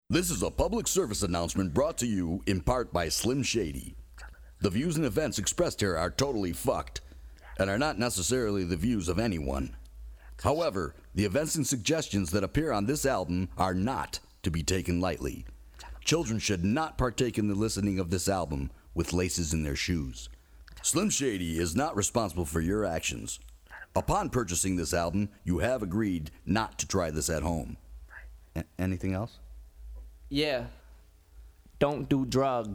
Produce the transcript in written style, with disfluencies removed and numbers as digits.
This is a public service announcement brought to you in part by Slim Shady. The views and events expressed here are totally fucked and are not necessarily the views of anyone. However, the events and suggestions that appear on this album are not to be taken lightly. Children should not partake in the listening of this album with laces in their shoes. Slim Shady is not responsible for your actions. Upon purchasing this album, you have agreed not to try this at home. Anything else? Yeah. Don't do drugs.